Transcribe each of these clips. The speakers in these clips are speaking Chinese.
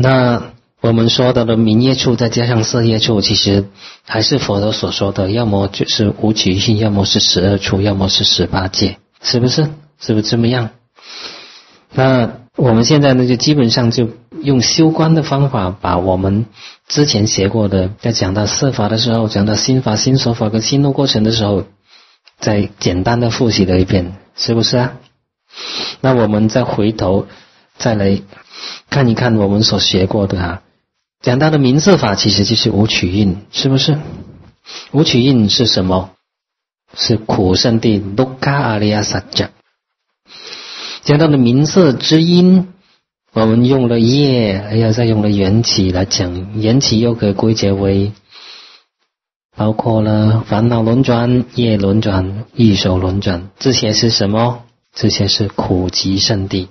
那我们说到的名业处再加上色业处，其实还是佛陀所说的，要么就是无取性，要么是12处，要么是18界，是不是？是不是这么样？那我们现在呢，就基本上就用修观的方法，把我们之前学过的，在讲到色法的时候，讲到心法、心所法跟心动过程的时候，再简单的复习了一遍，是不是啊？那我们再回头再来看一看我们所学过的啊，讲到的名色法其实就是无取印，是不是？无取印是什么？是苦圣地 Dukkha Ariya Satya。讲到的名色之因，我们用了业，再用了缘起来讲，缘起又可以归结为包括了烦恼轮转、业轮转、欲守轮转，这些是什么？这些是苦集圣地。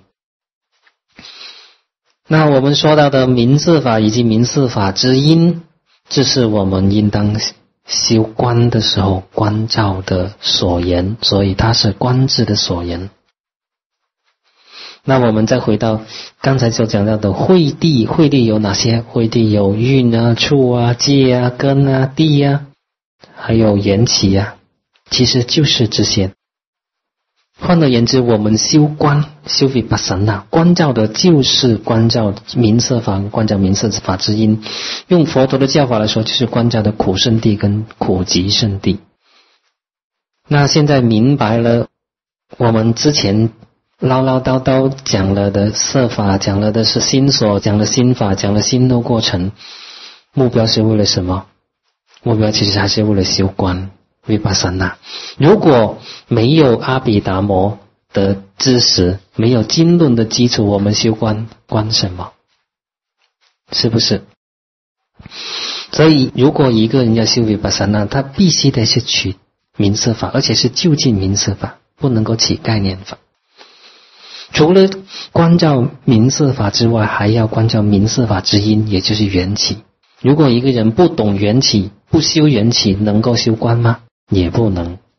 那我们说到的名色法以及名色法之因，这是我们应当修观的时候观照的所言，所以它是观智的所言。那我们再回到刚才所讲到的慧地，慧地有哪些？慧地有蕴啊、处啊、界啊、根啊、地啊，还有缘起啊，其实就是这些。换而言之，我们修观、修vipassana，观照的就是观照名色法、观照名色法之因。用佛陀的教法来说，就是观照的苦圣地跟苦集圣地。那现在明白了，我们之前唠唠叨叨讲了的色法，讲了的是心所，讲了心法，讲了心动过程，目标是为了什么？目标其实还是为了修观vipassana。如果没有阿毗达摩的知识，没有经论的基础，我们修观什么？是不是？所以如果一个人要修vipassana，他必须得是取名色法，而且是就近名色法，不能够起概念法。除了观照名色法之外，还要观照名色法之因，也就是缘起。如果一个人不懂缘起，不修缘起，能够修观吗？也不能。